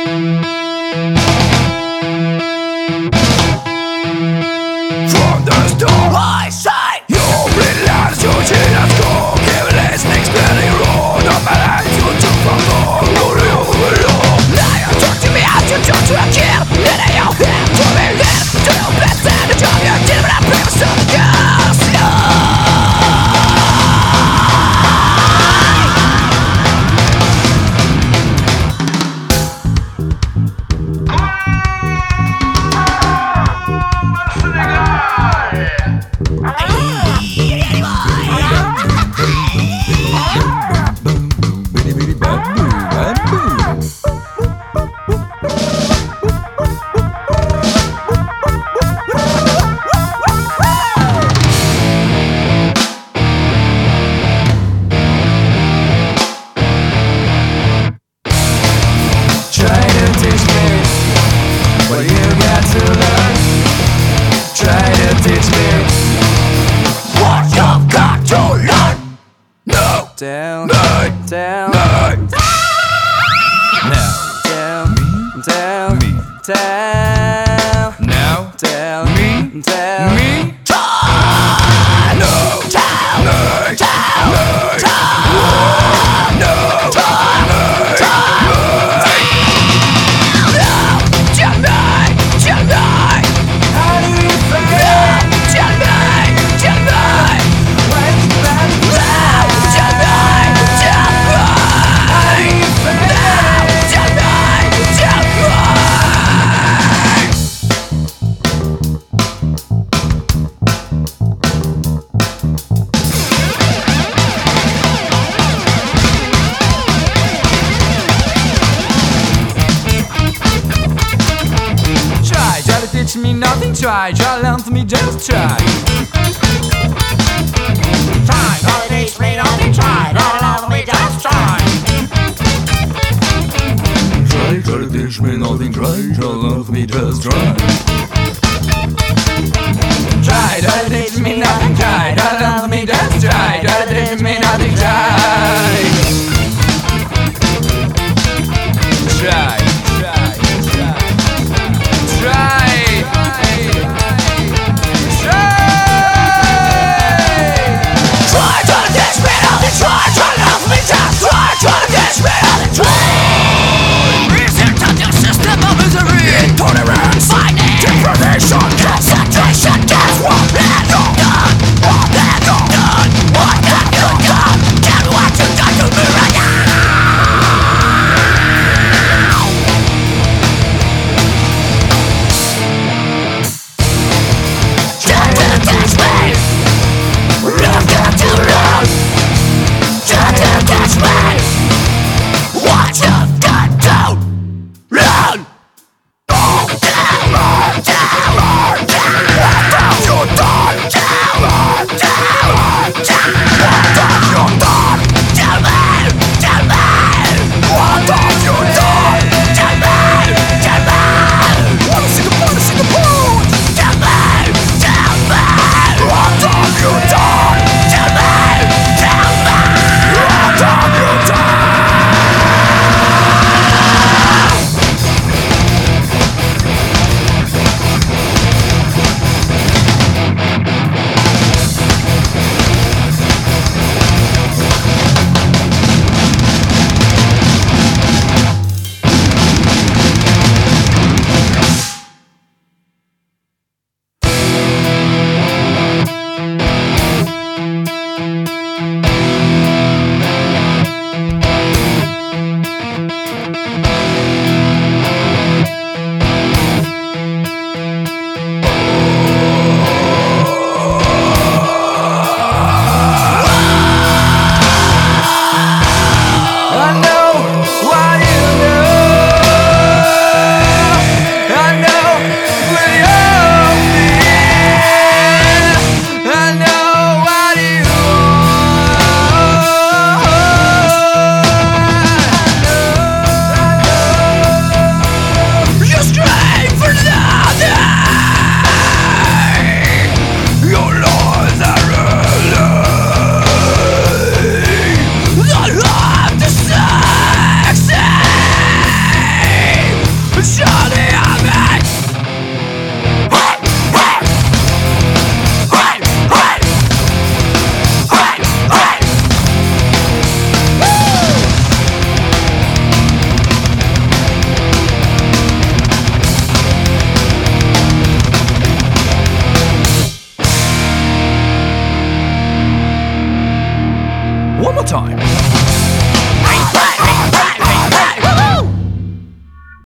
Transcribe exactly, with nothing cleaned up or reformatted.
From the start I say your brilliance, your genius, go give listening, spinning road of my life, you took from God, glory over all. Now you talk to me as you talk to a kid, and I am here to be here, to your best and the job you did, but I promise to the girls, what you got to learn. Try to teach me what you've got to learn. No, Down, no, down, no. now, down, down, Me, down, now, down, me, down, me. Time. No, time, no, time, no, time, no, time, no, time, no. Tell me, tell me, how do you feel? Tell me, tell me, when you back down. Tell me, tell me, how do you feel? Tell me, tell me. Try, try to teach me nothing. Try, try to learn from me. Just try. Try, try to teach me nothing. Try, try to love me, just try. Try, try to teach me nothing. Try, try to love me, just try. Try, try to teach me nothing. Try, try to learn from me. Just try. Try to teach me nothing. Try. Try, try, try, try. Try, try to teach me nothing. Try, try to love me, just try. Try to teach me nothing. Try. Resistance, your system of misery. Intolerance, fighting, deprivation, concentration. That's what they're done. What they're done. What have you done? Tell me what you done to me right now. Try to teach me. You've got to learn. Try to teach me what you've got to learn. Oh, terror, terror, terror. What have you done? Terror, terror, terror. What have you done? Tell me, tell me. What have you done? Tell me, tell me. Wanna see the wanna see the boat? Tell me, tell me. What have you done? Tell me, tell me. What have you done? time.